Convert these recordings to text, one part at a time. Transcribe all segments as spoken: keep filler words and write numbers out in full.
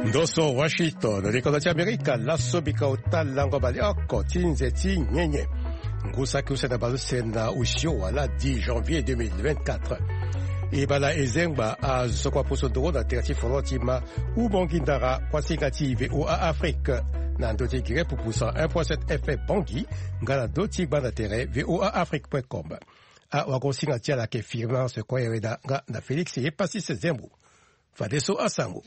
Ndoso Washington, rikoza Amerika, laso bika utalango bali oko tinze ti nyenye. Ngusa kusena balu sena ushio wala dix janvier deux mille vingt-quatre. Ibala ezengba a zokwa puso doro na terati folotima ubongindara kwa singati V O A Afrique. Na ndoti gire pupusa un virgule sept F M Bongi, ngana doti bana tere V O A Afrique point com. A wagosinga tia la ke firma se kwa yereda nga na Félix Yepasi se zembu. Fadeso asango.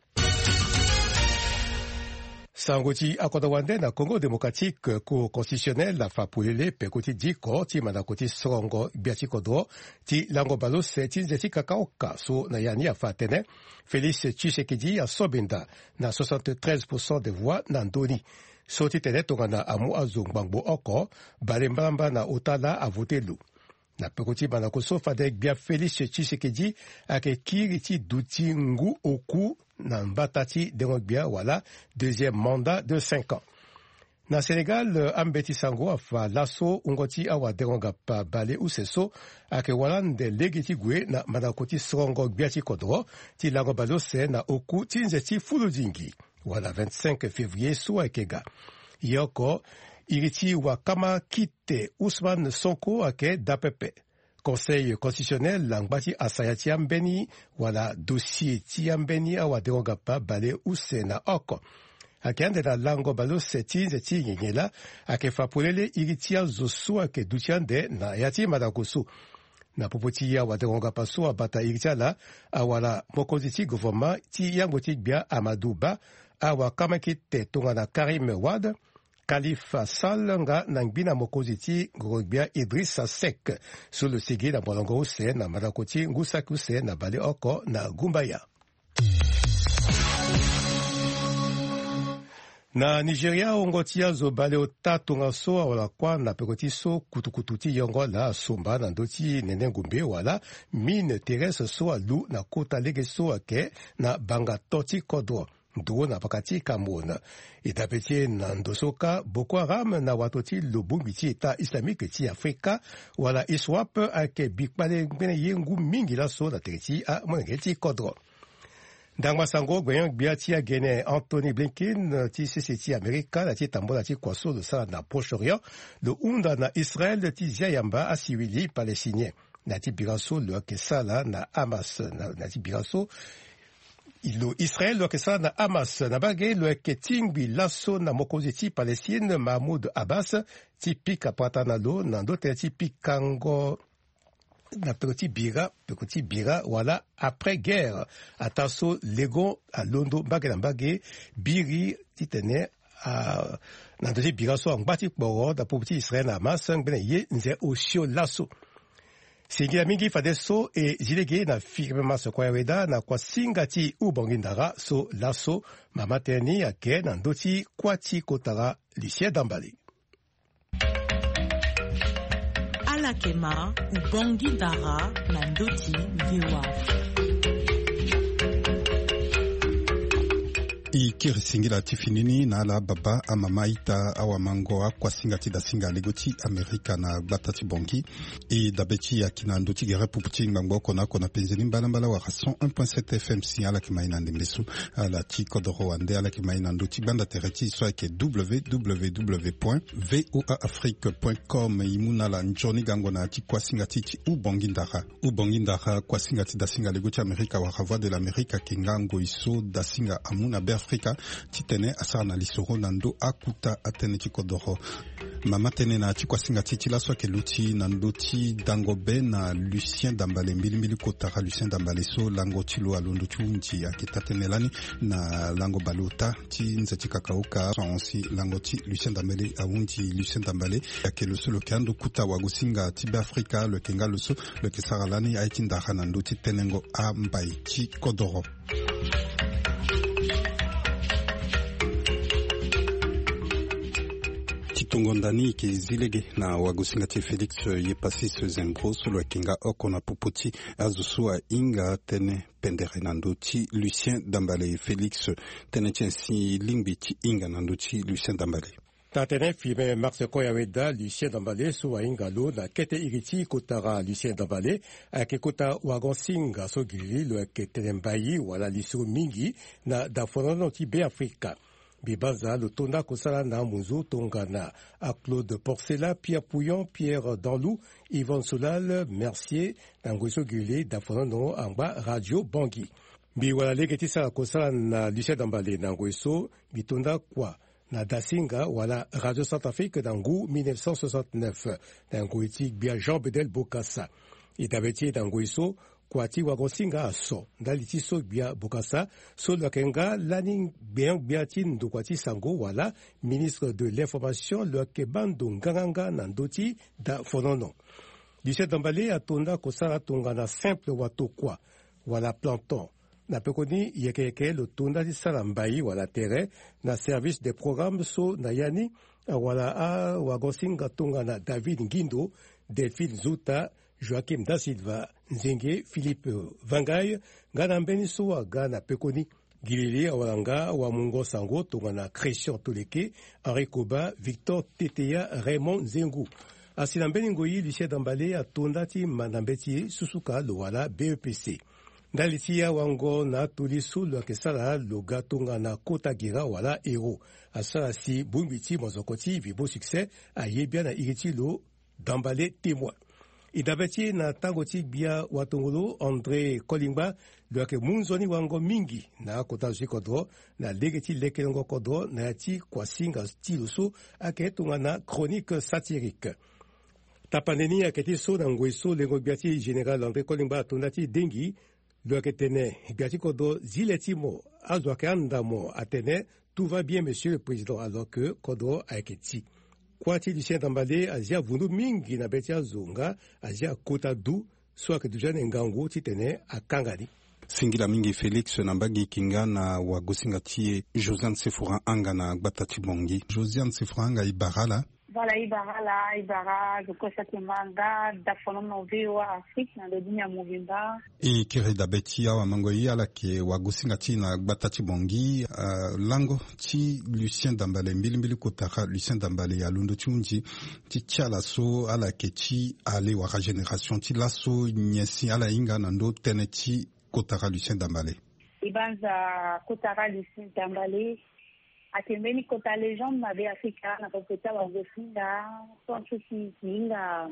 Sangoti akodawande na Congo démocratique cour constitutionnel la fapulele pekoti diko ti manakoti songo biati kodro ti lango balo seti zeti kakaoka so na yani afatene Félix Tshisekedi a sobinda na soixante-treize pour cent des voix na ndoni so ti tene tongana amu azongbangbo oko balembamba na otala a voté lu na pekoti manakoso fadek bia Félix Tshisekedi ake kiri ti duti ngu oku na mbatati dengogbia wala deuxième mandat de cinq ans. Na Sénégal, ambeti sango afa laso ungoti awa dengonga pa bale useso ake walande legiti gwe na manakoti songo biati kodro ti lango balo se na oku tinzeti fuludingi wala vingt-cinq février so akega. Yoko iriti wa kama kite Ousmane Sonko ake dapepe. Conseil constitutionnel langbati asaya tiambeni wala dossier tiambeni awa derogapa bale use na oko. Akende na lango balo seti zeti nyengela ake fapulele iritia zosu ake dutiande na yati madakosu. Na popoti ya wa derogapa so abata iritia la awala mokoziti gouvernement ti yangoti bia Amadouba awa kamakite tonga na Karim Wade. Khalifa Sall nga nangbina mokoziti ngorobia Idrissa Seck sur le sigi na Bolongo use na Madakoti Ngusaku use na Bale Oko na Gumbaya. Na Nigeria ongotia zo bale otatu nga so wala kwa na pekoti so kutukututi yongo la somba na ndoti nene ngumbe wala mine terrestre so alu na kota lege so ake na banga toti kodro. Nduo na pakati Cameroun. Itapetie na ndosoka Boko Haram na watoti lobungiti eta islamique ti Afrika wala iswap ake bikpale ngene yengu mingi la so na teriti a mwengeti kodro. Dangwa sango gwenyon biati a gene Anthony Blinken ti sisi Amerika na ti tambola ti kwaso de sa na Proche-Orient le unda na Israël ti ziyamba a siwili palestinien. Na ti biraso le kesala na Hamas na ti biraso Ilo Israël lo kesa na Hamas na bagay lo ke tingbi lasso na mokoziti palestine Mahmoud Abbas ti pika patana lo na ndote ti pikango na petit bira petit bira wala après guerre ataso lego a londo bagay na bagay biri ti tene a na ndote bira so ngati kboro da petit Israël na Hamas ngene ye nze osio lasso. Singira mingi fadeso e zilege na firmema so kwa weda na kwa singati ubongindara so laso mamateni ake na ndoti kwati kotara Lucien Dambali. Alakema ubongindara na ndoti viwa. Ikiri singira tifinini na ala baba amama ita awa mangoa kwa singa tida singa legoti Amerika na batati bongi e dabeti ya kina ndoti gere puputi ngbango kona kona penzeni mbala mbala wa rason un virgule sept F M si ala kimaina ndembesu ala ti kodoro wande ala kimaina ndoti banda tereti so ake w w w point v o a afrique point com imuna la njoni gango na ti kwa singa titi ubongindara ubongindara kwa singa tida singa legoti Amerika wa Voix de l'Amérique kingango iso da singa amuna ber Afrika titene asana na lisoro nando akuta atene chikodoro mama tene na chikwa singa titi la soke luti nandoti dangobe na Lucien Dambale mbili mbili kotara Lucien Dambale so lango tilo alondo chunji akitatenelani na lango balota ti nzeti kakauka sonsi lango ti Lucien Dambale awunji Lucien Dambale yake lo solo kando kuta wagusinga tibe Afrika le kenga lo so le kesaralani aitinda nandoti tenengo ambai chikodoro. Tongondani ke zilege na wagusingati Felix Yepasi Sezembro solo kinga oko na popoti azusua inga tene pendere nandoti Lucien Dambale Felix tene chensi lingbi ti inga nandoti Lucien Dambale. Tatene filme Max Koyaweda, Lucien Dambale, so Ingalo, na kete iriti kotara Lucien Dambale, ake kota wagonsinga so gili lo kete mbayi wala lisu mingi na dafonono ti be Afrika. Bibanza lo tonda kosala na munzo tongana a Claude Porcela, Pierre Pouillon, Pierre Danlou, Yvonne Solal, Mercier, Nangoiso Gili, dafonono amba Radio Bangui. Bi wala legeti sala kosala na Lucien Dambale Nangoiso, bitonda kwa na Dasinga wala Radio Centrafrique d'Angou mille neuf cent soixante-neuf d'Angou iti bia Jean Bedel Bokassa et d'abeti d'Angou iso kwati wagosinga aso ndaliti so bia Bokassa so lakenga laning bien biatin do kwati sango wala ministre de l'information le kebando nganga nandoti da fonono Lucien Dambale atonda kosala tongana simple watokwa wala planton na pekoni yekeke lo tonda di salambai wala tere na service des programmes so na yani wala a wagosinga tonga na David Ngindo, Delphine Zuta, Joachim Da Silva, Nzenge, Philippe Vangay, ngana mbeni so wa gana pekoni gilili awalanga wa mungo sango tonga na Christian Toleke, Henri Koba, Victor Teteya, Raymond Nzengu. Asila mbeni ngoyi Lucien Dambale atonda ti manambeti susuka lo wala B E P C. Ndalitia wango na tulisu lo kesala lo gatonga na kota gira wala ero asala si bumbiti mozokoti vibo succès ayebia na iriti lo Dambale témoin idabeti na tangoti bia watongolo André Kolingba lo ke munzoni wango mingi na kota jikodro na legeti lekelongo kodro na ti kwasinga stilusu aketonga na chronique satirique tapaneni aketi so na ngweso lengo biati général André Kolingba tonati dengi le ketene biati kodo ziletimo azwake andamo atene tout va bien monsieur le président alors que kodo aiketi kwati Lucien Dambale azia vundu mingi na betia zonga azia kota du soit que déjà ngango titene akangani singila mingi Félix Nambagi kinga na wagosinga tie Josiane Sefoura anga na Batati Bongi Josiane Sefoura anga ibarala Voilà, Ibarala, Ibara, Gokosaki Manga, Dafonono Vewa, Afrique, na Lodinya Movimba. I kiri da beti awa mangoyi ala ke wagosinga ti na Batati Bongi, uh, lango ti Lucien Dambale, mbili mbili kotaka Lucien Dambale ya lundo ti unji, ti tiala so ala ke ti ale waka génération, ti laso nyesi ala inga nando tene ti kotaka Lucien Dambale. Ibanza kotaka Lucien Dambale, atembeni kota légende mabe Afrika na kopeta wagosinga tonso ki kinga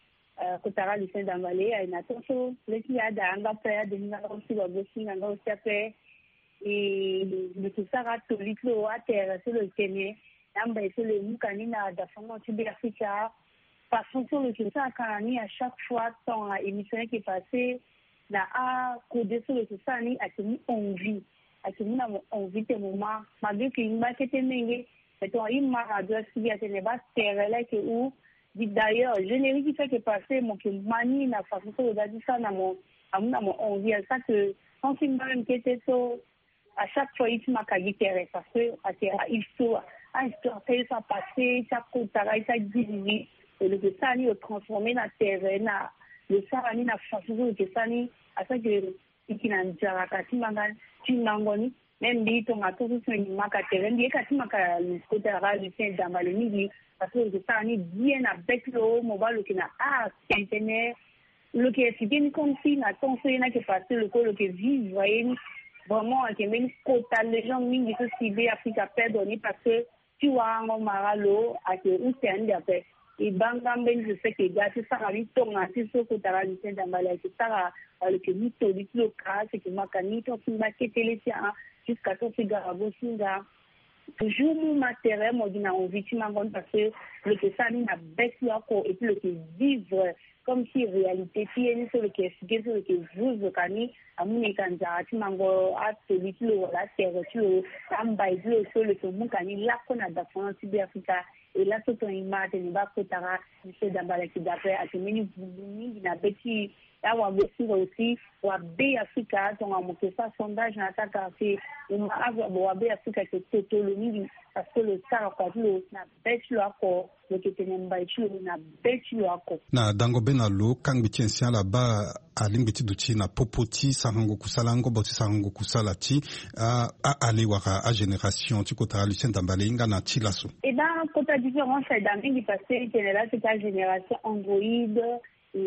kotara Lucien Dambale aina tonso leki ada anga pe ade ninga kosi wagosinga nga osiape e le tusara toliklo atera sur le tenye namba sur le mukani na da fongo tibi Afrika façon sur le tusara kanani à chaque fois ton émission qui passait na a code sur le tusara ni atemi envie akimuna onvite moma maduki mbakete menge eto imma radio sibia teneba terela ke ou dit d'ailleurs générique qui fait que passer mon que mani na façon de dire ça na mon amuna mon envie ça que quand il m'a même été so à chaque fois il m'a kagitéré parce que il faut à histoire ça passer ça travail ça diviser et le ça ni transformer na terre na le ça ni na façon de ça ni à ça que ikinanjara kati manga chimangoni même dit on a tout ce ni makatere ndi kati maka kota ra Lucien Dambale ni parce que ça ni bien avec le mobile qui na ah centenaire le qui est bien comme si na ton c'est na qui passe le ko le qui vivre voyez vraiment que même kota les gens mingi se ciber Afrika perdoni parce que tu vois en maralo à que où c'est un d'après et bangamben je sais que gars c'est ça ali tonga c'est ce kota ra Lucien Dambale c'est ça le que nous tout dit local c'est que makani to finga ketele tia jusqu'à tout figara bosinga toujours mon matériel moi dina envie tu m'en parce que le que ça ni na bête yako et puis le que vivre comme si réalité puis ni sur le que c'est sur le que vous kani amune kanja tu mango a celui qui le voilà terre tu ambai le sur le que mon kani la kona da France Africa et là c'est ton image ni ba kotara Lucien Dambale qui d'après a tenu ni na bête awa bosinga aussi wa be Africa tonga mokesa sondage na taka fe uma ava wa be Africa ke totoloni parce que le sara kwa lo na betlo ako le ketene mbaitlo na betlo ako na dango benalo kangbi tiensia la ba alimbiti duchi na popoti sarango kusala ngo boti sarango kusala ti a ale waka a génération ti kota Lucien Dambale inga na ti laso et ben kota différence dans mingi passé général c'est la génération Android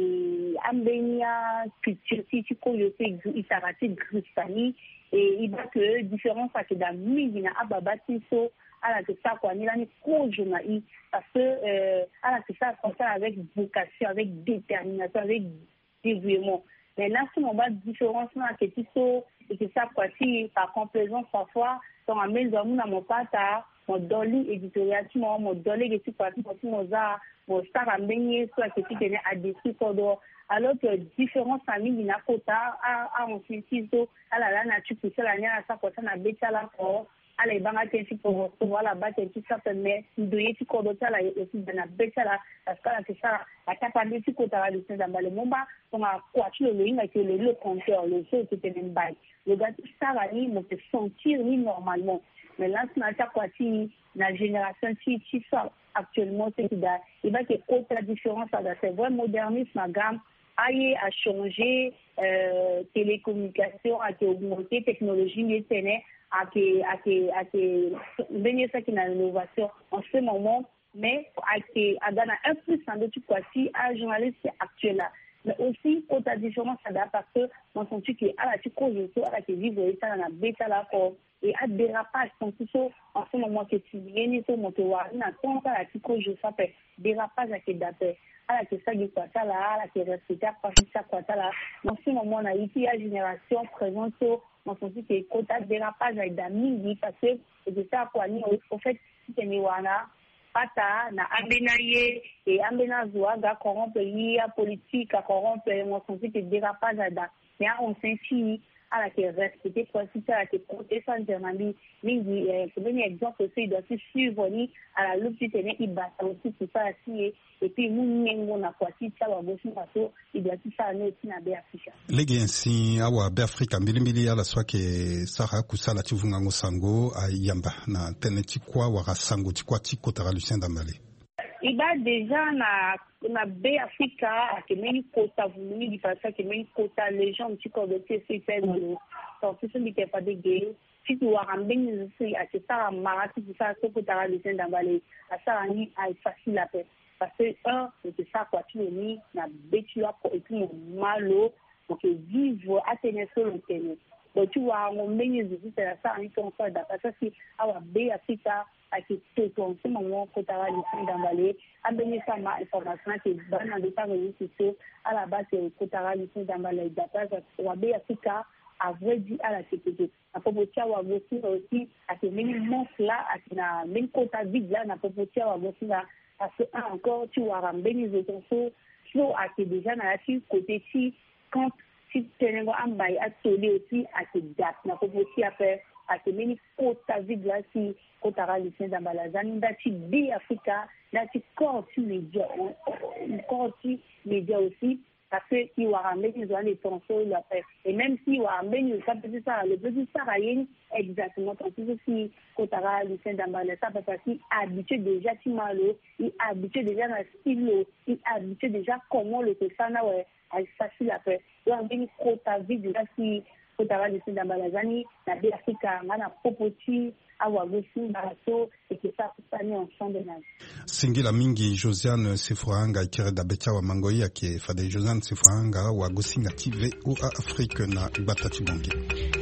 et Ambenia culture ti ti ko yo se isarati gristani et il va que différence à que dans mingi na ababati so ala que ça quoi ni la ni ko jona i parce que euh ala que ça comme ça avec vocation avec détermination avec dévouement. Mais là, si on va différence là, que tu so et que ça quoi si par complaisance parfois, on amène dans mon pata, mon dolly éditorial, mon dolly que tu quoi si mon za, mon star amène soit que tu tenais à des trucs alors que différence famille n'a quota à à on s'insiste à la la nature pour ça la nia ça quoi ça na bêta là pour allez banga tenti pour recevoir la bas tenti ça permet de yeti kodota la aussi de na bêta là parce que là c'est ça la capacité tu kota le dans le momba on a quoi tu le ligne que le le compteur le jeu c'était même bail le gars ça va ni me sentir ni normalement mais là c'est na quoi si la génération qui qui ça actuellement c'est qu'il a il va que autre différence ça c'est vrai modernisme ma gamme aille à changer euh, télécommunication à augmenter technologie mieux tenait à que à que à que venir ça qui n'a l'innovation en ce moment mais à que à donner un plus en d'autres quoi si à journaliste actuel là mais aussi autre différence ça date parce que mon senti que à la tu cause à la que vivre ça dans la bêta là pour et à dérapage donc tout en ce moment que tu viens sur mon toit na ton ça la tu cause ça fait dérapage à que date à la que ça dit quoi ça là à la que respecter pas ça quoi ça là en ce moment on a ici la génération présente on se dit que quota dérapage avec d'amis parce que c'est ça quoi ni au fait c'est ni wana pata na ambenaye et ambena zoaga corrompre ya politique à corrompre on se dit que dérapage là mais on s'inscrit à la que respecter processus à la que protection internationale mingi comme un exemple aussi doit suivre ni à la lutte qui tenait il bat aussi tout ça aussi et puis nous n'engo na quoi si ça va bosser parce que il doit tout ça aussi na be Africa legi ensi awa be Africa mbili mbili ala swake sara kusala chivunga ngosango ayamba na teneti kwa waka sango tikwa tikota Lucien Dambale il va déjà na na be Africa que meni kota vumuni di pasa que meni kota les gens qui connaissent ces faits donc ce sont des pas de gay si tu as un bien ici à ce ça marati qui ça que kota Lucien Dambale à ça ni à facile la paix parce que un c'est ça quoi tu le mis na betu là pour et puis malo pour que vivre à tenir sur le terrain donc tu vois on met ici c'est ça en ton fait parce que si à be Africa à que tout en ce moment kota Lucien Dambale a béni ça ma information que dans les réseaux sociaux à la base c'est kota Lucien Dambale data à be Africa a vrai dit à la sécurité à propos de ça aussi à ce minimum là à na même kota vide là na propos de ça aussi là parce que encore tu vois ramener les autres so à que déjà na ci côté ci quand si tenengo ambai à toler aussi à que date na propos de ça faire à que même kota vide là si kota Lucien Dambale zani dati bi Africa dati corti média corti média aussi parce que il va ramener les les tonsons la paix et même si il va ramener le petit ça le petit ça rien exactement parce que si kota Lucien Dambale ça parce qu'il habitué déjà si malo il habitué déjà dans style il habitué déjà comment le fait ça na ouais à facile la paix donc il kota vide là si kota Lucien Dambale zani na bi Africa mana popoti awa gosi barato et que ça ça ni ensemble de nage singila mingi Josiane Sefuranga ikere da becha wa mangoyi yake fade Josiane Sefuranga wa gosi ngative ou a Afrique na batati bonge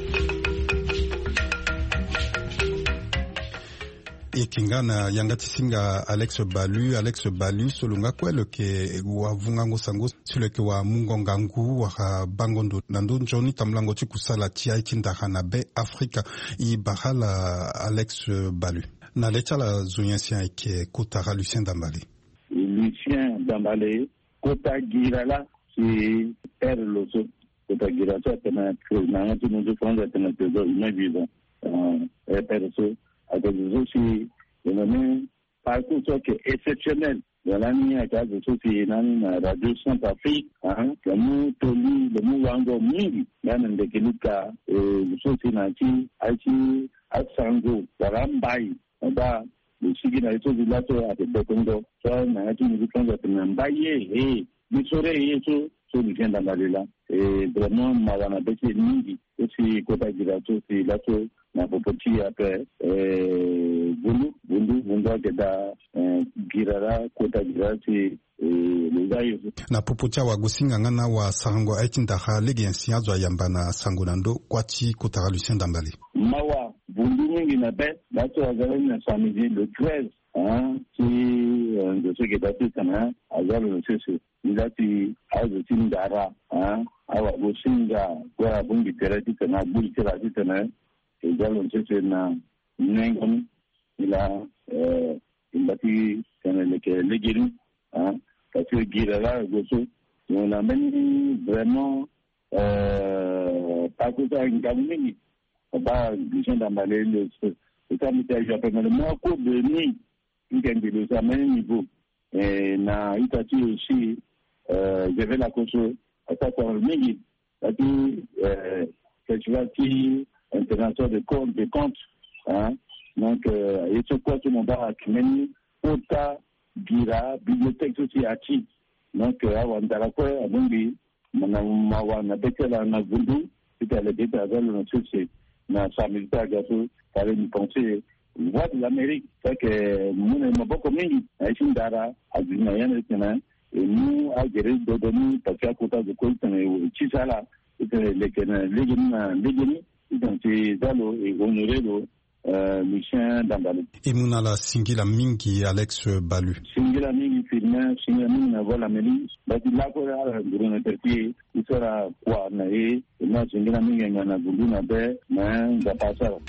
ekingana yangati singa Alex Balu Alex Balu solunga kwelo ke wa vungango sango sule ke wa mungongangu wa bangondo nando njoni tamlango chikusala tia itindahana be Afrika i bahala Alex Balu na lechala zunyansia ke kota Lucien Dambale Lucien Dambale kota girala si per loso kota girala tena na tu nous prendre tena tezo imagine euh per so avec aussi le même parcours qui est exceptionnel Yalani ya kazi sosi nani na radio Centrafrique, hein, kamu toli le mu wango mingi, yana ndekiluka sosi na chi, achi asango, warambai, ba sigi na ito zilato ate bekondo, so na achi nizikanga tunambaye, eh, nisore yeso, so nifenda malila, eh, vraiment mawana beke mingi, osi kota girato si lato na popoti après eh bundu bundu bundu akeda girara kota girati le zayo na popoti wa gusinga ngana wa sango aitindaha legi ensiazo yambana sango nando kwati kotara Lucien Dambale mawa bundu mingi na be lato azali na samedi le treize hein qui de ce qui est passé kana azalo le sese ilati azo tindara hein awa gusinga kwa bungi terati kana buli terati kana égalo c'est na nengon ila euh ilati kana leke legiri hein parce que girala goso on amène vraiment euh pas que ça une gamine pas Lucien Dambale le ça me fait j'appelle le moins court de nuit qui gagne de ça même niveau et na itati aussi euh j'avais la coso à ça pour le midi parce que euh que tu vas qui international de compte de compte hein donc euh, et ce quoi tout le monde a kimeni ota gira bibliothèque aussi ati donc awa ndala ko abungi na mawa na betela na gundu c'était le débat avec le succès na samilita gato par une pensée voix de l'Amérique c'est que mon maboko mingi aishindara azina yana tena et nous a géré de donner parce qu'à côté de quoi tena chisala c'était les les les donc zalo et honoré le Lucien Dambale. Imuna la singila mingi Alex Balu. Singila mingi filme, singila mingi na vola meli. Bati la ko ya nguruna terti isora kwa na e na singila mingi na gunduna be na ngapasa.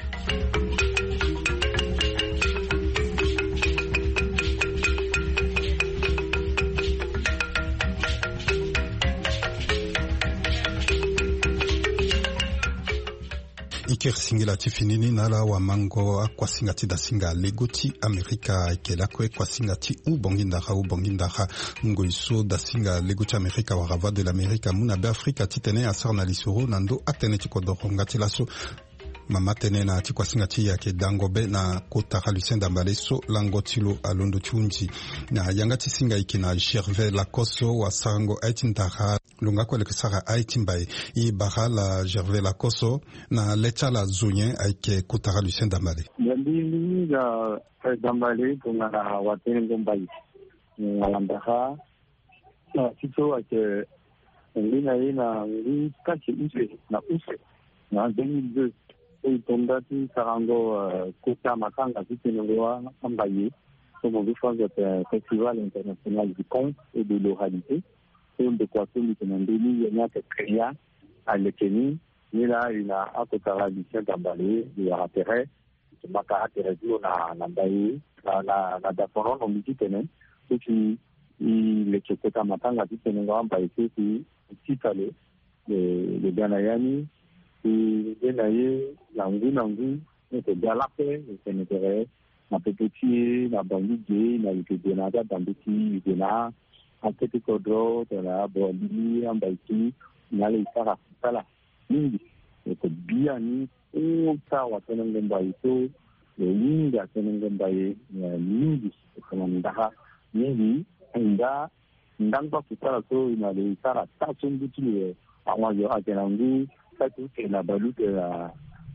Iker singila tifinini nala wa mango kwa singati da singa legoti Amerika ikela kwe kwa singati u bongindara u bongindara ngo iso da singa legoti Amerika wa rava de l'America muna be Afrika titene asar na lisoro nando atene tikodoro ngati laso mama tene na tikwa singati yake dangobe na kotara Lucien Dambale so langotilo alondo chunji na yangati singa ikina Gervais Lakoso wa sango aitindara lunga kwa lekisara aitimbai i bahala Gervais Lakoso na lecha la zonye aike kotara Lucien Dambale ndili ya Dambale kuna watene ngombai ngalambaha na tito ake ngina ina ngi kachi use na use na deux mille deux et tondati sarango kota makanga titenongoa ambaye comme on fait le festival international du conte et de l'oralité et on de quoi tout maintenant il y a que créa à l'Ekeni mais là il a à Kotara Lucien Dambale il a intérêt de maka intérêt na nambaye na na dafono no mititene et puis il le kota makanga titenongoa ambaye c'est titale le le ganayani et denaye langu langu et galape et n'intérêt na petit na bangi na ikidena da bambiti idena atete kodro de la boli ambaiki na le sara sala mingi et biani o sawa tenengomba ito le linga tenengomba mingi kama ndaha mingi nda ndamba kutala so ina le sara tatsumbuti le awa yo atenangu tatu na baluke la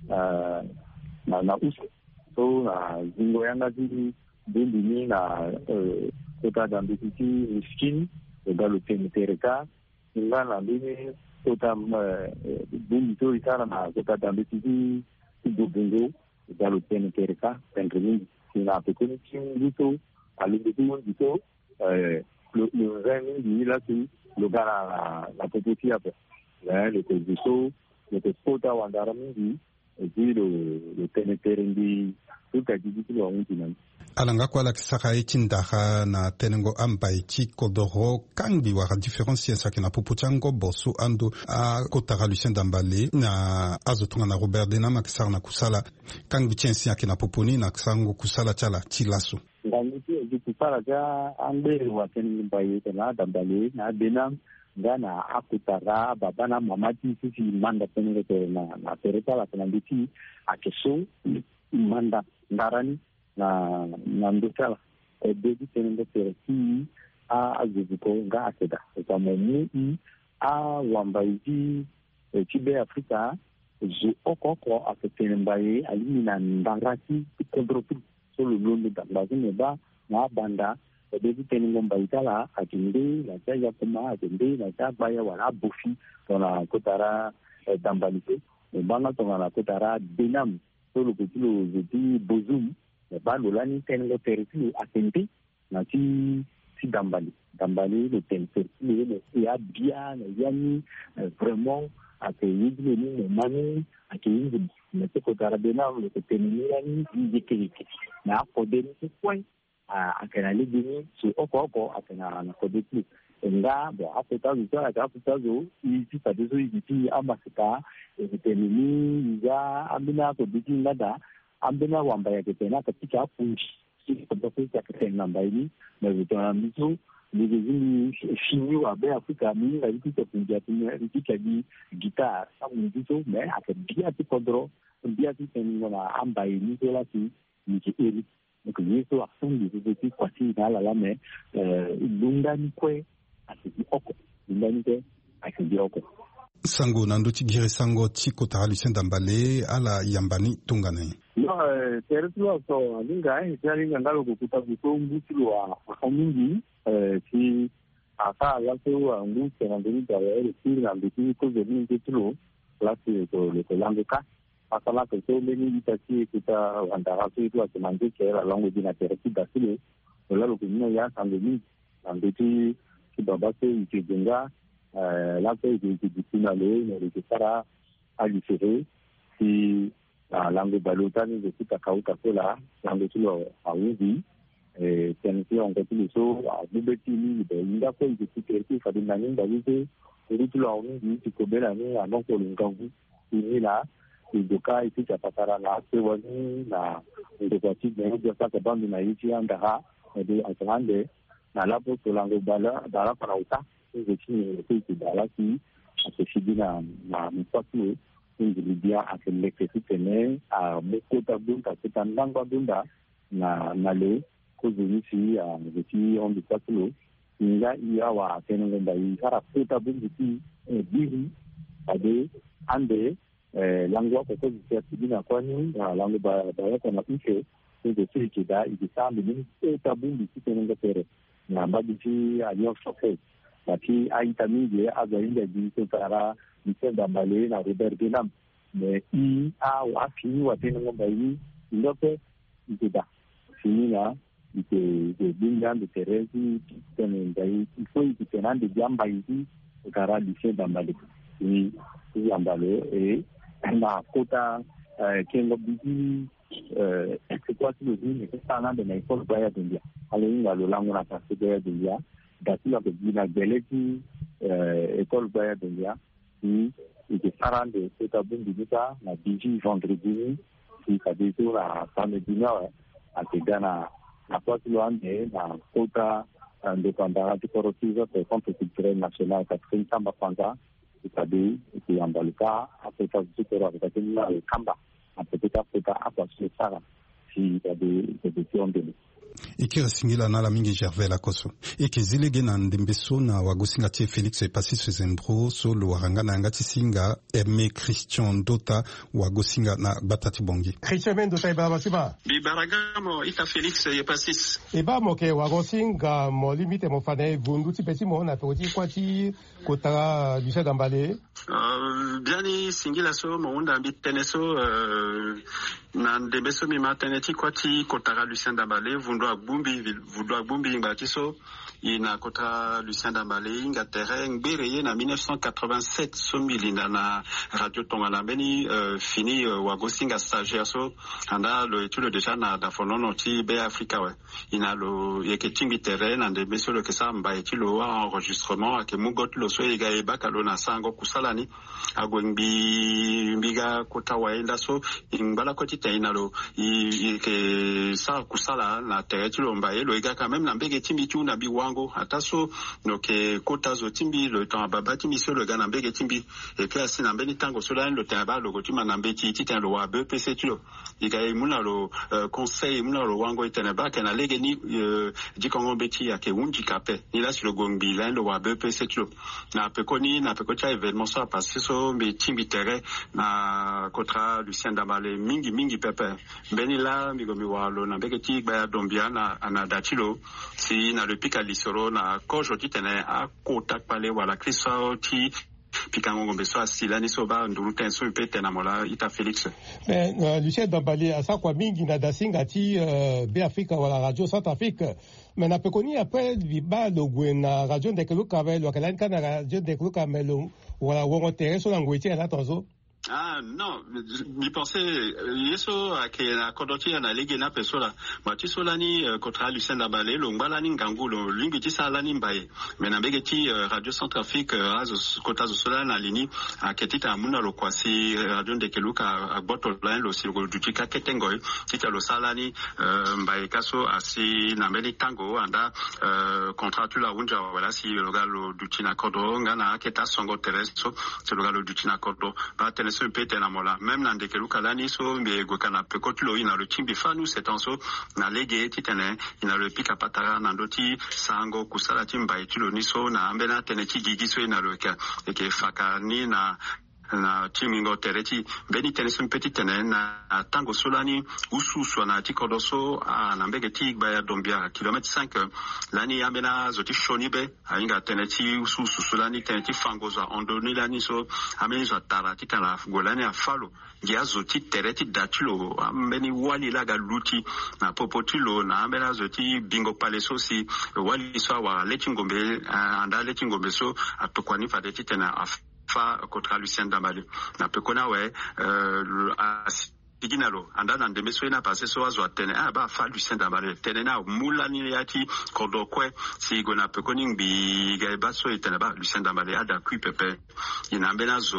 na na uso so na zingo yanga zili bindini na kota dambiti miskin egalo tenereka ngana bini kota bindito itara na kota dambiti ibubungo egalo tenereka pendrimi na pekoni chingito alibito dito le le remi ni la tu le gara la petite après là le teziso le kota wandara mingi zero le teneterendi tuka jiji lo untina alanga kwa la kisaka itindaha na tenengo ambai chiko doro kangi wa différencier ça na popotango boso ando a kotara Lucien Dambale na azotunga na Robert Denama kisara na kusala kangi chensi yake na poponi na kisango kusala chala chilaso nganguti ekikusala ja ande wateni mbaye tena dambale na benam ngana akutara babana mamati sisi manda penele na na tereta la penanditi akeso manda ndarani na na ndotala ebebi tenende tereti a azuko nga akeda kama mu a wambaiji chibe Afrika je okoko aketembaye alimina ndarati kontrotu solo londo dambazi neba na banda ebebi tenende mbaitala akinde la jaya kuma akinde la jabaya wala bofi tona kotara dambalite banga tona la kotara benam solo kutilo zeti bozum ba lolani tenende tereti akende na ti si dambali dambali le tereti le ya bien yani vraiment accueillir le mani accueillir le kotara benam le tenende ni dikeke na kodeni point a kanali dini so okoko akana na kodeti nga bo apeta zo ata apeta zo iti tadezo iti amasika etenini ya ambina kodeti ngada ambina wamba ya ketena katika punji kwa kwa ketena mbaini na vitana mizo nigezini fini wa be Afrika mimi na iti punji atina iti di guitar samu mizo me akabia ti kodro bia ti tenina ambaini tola ti ni eri donc yeso afungi ziti kwa si na la me eh lundani kwe akidi oko lundani kwe akidi oko sango nando tigire sango tiko ta Lucien Dambale ala yambani tungane no eh teritulo so linga eh tari ngalo kukuta kutongu tilwa amingi eh ti aka la so ngu tena ndini dawe ile tira ndiki ko zeni titulo la ti to le kolangeka asala que so many litati kita andara so itu asemanje ke la langue dina tereti dasile wala lo kumina ya sangeni anditi kibaba se ikijenga eh la pe ikijipina le ne ikisara alisere si la langue balotani de kita kauta kola langue tulo awuzi eh tenisi onko tulo so abubeti ni de inda ko ikitereti kadina ninda wite tulo awuzi tikobela ni anoko lungangu ni la idoka ipita patara na sewani na ndokati ne joka kabambi na iti anda ha de atande na lapo solango bala dara para uta ngeti iti dala ki akishidina na mpatu ingilibia akeleke tene a mokota bunda kitandangwa bunda na nale kuzunisi ya ngeti on dipatulo inga iya wa tenengo ndai sara kota bundi biri ade ande eh langwa kwa sababu ya kidina kwani lango ba ba na uche ndio sisi da ikisambi ni tabundi kitenga pere na mbadi alio shofe lakini aitamije azainda jinsi tara mtenda mbale na Robert Benam me i a wapi watena ngomba hii ndope ikida sinina ike de binga de terezi tena ndai ifo ikitenande jamba hizi tara lisenda mbale ni yambale eh na kota kengo biji eh kwa sababu ni sana de na ikolo baya dunia alinga lolango na kasi baya dunia datila ko bina geleti eh ikolo baya dunia ni ikisara de kota bundi bita na biji vendredi ni kadeto na samedi na ategana na kwa ande na kota indépendante corrective de compte culturel national Catherine Samba Panga ikadi ikiambalika Afrika zikoro akatina kamba apeteka peta apa sara si ikadi ikadi ikira singila na la mingi Gervais Lakoso ikizilege na ndembeso na wagosinga tie Felix Epasisi Zembro so lo warangana ngati singa Aimé Christian Dota wagosinga na Batati Bongi Christian Dota iba basiba bibaragamo ita Felix Epasisi eba moke wagosinga mo limite mo fane bundu ti pesi mo na poti kwati kota Lucien Dambale uh biani singila so mo unda mbiteneso uh, na ndembeso mi mateneti kwati kota Lucien Dambale vundo agbumbi vundo agbumbi ngatiso ina kota Lucien Dambale inga terrain bereye na mille neuf cent quatre-vingt-sept so milina na radio Tongalambeni uh, fini uh, wagosinga stagiaire so anda lo etude déjà na da fonono ti be Africa we ina lo yeketingi terrain na ndembeso lo kesa mba etilo wa enregistrement ake mugot lo so ega eba kalo na sango kusalani agwembi mbiga kota waenda so imbala koti taina lo i ke sa kusala na tereti lo mbaye lo ega quand même na mbege timbi tu na biwango ataso no ke kota zo timbi le temps baba timbi so le ga na mbege timbi et puis asi na mbeni tango so la lo taba lo gotima na mbeti titan lo wa B P C tu lo ega imuna lo conseil imuna lo wango itene ba kana lege ni di kongo beti ya ke unji kape ni la sur le gombi la lo wa B P C tu lo na pekoni na pekocha événement ça parce so mbi timbi tere na kontra Lucien Dambale mingi mingi pepe mbeni la mi gomi wa lo na mbege ti ba dombia na na datilo si na le pika lisoro na kojo titene a kota pale wala kriso ti pikango ngombe so asilani so ba nduru tenso pete na mola ita Felix mais uh, Lucien Dambale asa kwa mingi na dasinga ti uh, be Afrika wala radio Centrafrique mais na pekoni après liba lo gwena radio ndekelo kabelo kala kana radio ndekelo kamelo wala wongo tere so langweti ala tonzo. Ah non, mi pensais yeso ke na kodoti na lege na pesola mati solani kontra Lucien Dambale lo ngbalani ngangulo lingi ti salani mbaye mais na begeti radio Centrafrique azo kota zo solani na lini aketita amuna lo kwasi radio ndekeluka agboto line lo silgo dutika ketengoy tita lo salani mbaye kaso asi na meli tango anda kontra tu la unja wala si lo galo dutina kodo ngana aketa songo tereso se lo galo dutina kodo ba so pete na mola même na ndekelu kalani so mbe go kana pekotulo ina lo timbi fanu setanso na lege titene ina le pika patara na ndoti sango kusala timba itulo niso na ambena tenechi gigiso ina lo ka eke fakani na na timingo tereti beni tenesun petitene na tango solani usu swana tikodoso na mbege ti baya dombia kilomètre cinq lani amena zoti shonibe ainga teneti usu solani teneti fangoza ondoni lani so ameni zo tarati kana golani afalo ya zoti tereti datulo ambeni wali laga luti na popotilo na amena zoti bingo paleso si wali so wa letingombe anda letingombe so atokwani fadeti tena af fa kontra Lucien Dambale na pekona we euh iginalo anda na ndemeso ina pase so azo atene ah ba fa Lucien Dambale tene na mulani yati kodokwe si gona pekoni mbi ga baso itene ba Lucien Dambale ada kui pepe ina mbena zo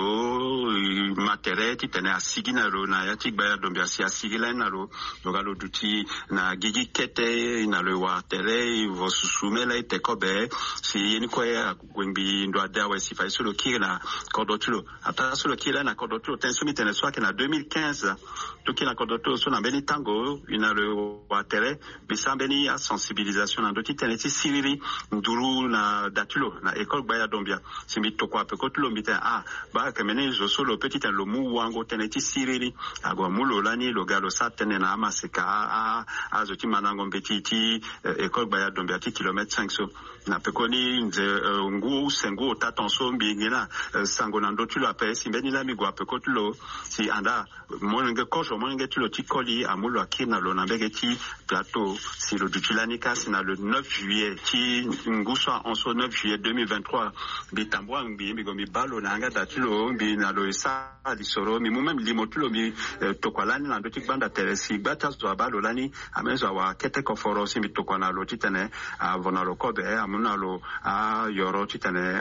matereti tene asiginalo na yati ba dombia si asigilana lo logalo duti na gigi kete ina le wa tele vo susumela ite kobe si yeni ko ya gwembi ndo adawe si fa so lo kila kodotulo ata so lo kila na kodotulo tenso mitene so na deux mille quinze toki na kodoto so na beni tango ina le watere bisambeni a sensibilisation na doti teneti siriri nduru na datulo na école baya dombia simbi tokwa pe kotulo mita ah ba kamene zo solo petit lo mu wango teneti siriri agwa mulo lani lo galo satene na amaseka a a zoti manango mbetiti école baya dombia ti kilomètre cinq so na pekoni nze ngu sengo tatonso mbingina sango na ndotulo ape simbeni la migwa pe kotulo si anda monenge kojo monenge tulo tikoli amulo akina lo na begeti plateau si lo dutulani kasi na le neuf juillet ti nguswa onso neuf juillet deux mille vingt-trois bitambwa mbi mbi mi balo na anga datulo mbi na lo sa disoro mi mumem limotulo mi tokwalani na ndoti banda teresi bata zo balo lani amezo wa kete koforo si mi tokwana lo titene avona lo kobe amuna lo a yoro titene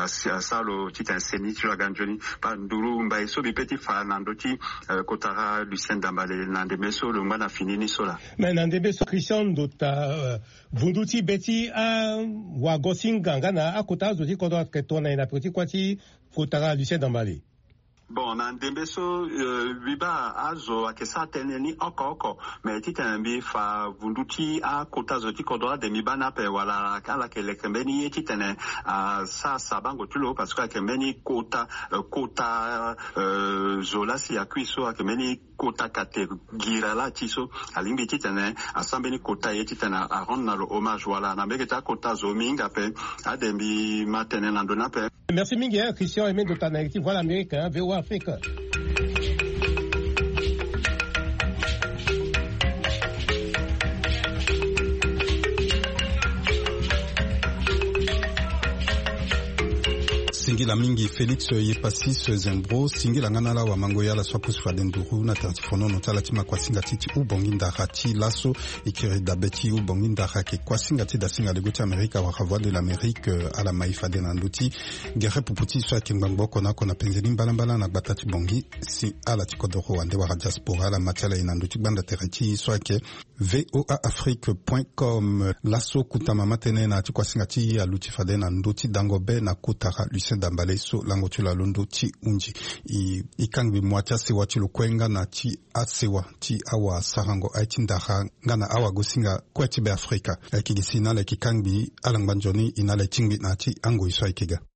asalo titene seni tilo ganjoni pa nduru mba so bi petit fa na ndoti kotara Lucien Dambale na ndemeso lo ngana finini sola mais na ndemeso Christian dota vunduti beti a wa gosinga ngana akota zo ti kodo ketona ina petit kwati kotara Lucien Dambale. Bon, na ndembeso viba azo akesa teneni oko oko me titenbi fa vunduti a kota zoti kodoa de mibana pe wala kala ke lekembeni yeti tene sa sabango tulo parce que kembeni kota kota zola si akwiso akembeni kota kate girala tiso alimbi titene asambeni kota yeti tene a rendre le hommage wala na begeta kota zo minga pe adembi matene na dona pe. Merci mingi Christian Aimé de ta narrative voilà américain V O A Afrique. singila mingi Felix Yepasis Zembro singila ngana wa mango yala swakus fadenduru na tantifono notala tima kwa singa titi ubonginda hati laso ikiri dabeti ubonginda hake kwa singa tida singa legoti Amerika wa Voix de l'Amérique à la maifa de nanduti gere puputi swa kimbangbo kona kona penzeli mbalambala na batati bongi si ala tikodoro wande wa diaspora la matala inanduti banda tereti swa ke v o a afrique point com. Laso kutama matene na ti kwasinga ti ya luti fade na ndoti dangobe na kotara Lucien Dambale so lango ti la londo ti unji. I, i kangbi mwatia sewa ti lukwenga na ti asewa ti awa sarango ai ti ndaha ngana awa gosinga kwa ti be Afrika. E kigisi na le kikangbi alangbanjoni ina le tingbi na ti ango iswa ikiga.